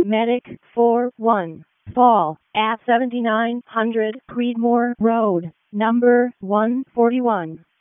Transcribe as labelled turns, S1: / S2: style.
S1: Medic 4-1. Fall at 7900 Creedmoor Road, number 141.